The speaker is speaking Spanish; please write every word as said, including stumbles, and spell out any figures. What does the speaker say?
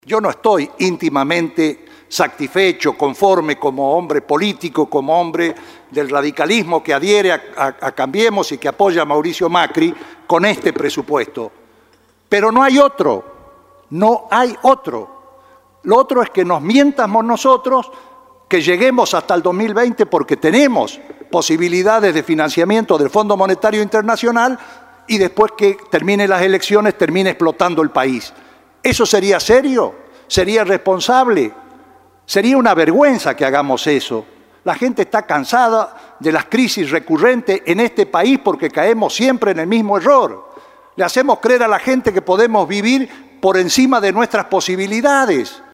Yo no estoy íntimamente satisfecho, conforme como hombre político, como hombre del radicalismo que adhiere a, a, a Cambiemos y que apoya a Mauricio Macri con este presupuesto. Pero no hay otro, no hay otro. Lo otro es que nos mientamos nosotros, que lleguemos hasta el dos mil veinte porque tenemos posibilidades de financiamiento del Fondo Monetario Internacional y después que terminen las elecciones termine explotando el país. ¿Eso sería serio? ¿Sería responsable? Sería una vergüenza que hagamos eso. La gente está cansada de las crisis recurrentes en este país porque caemos siempre en el mismo error. Le hacemos creer a la gente que podemos vivir por encima de nuestras posibilidades.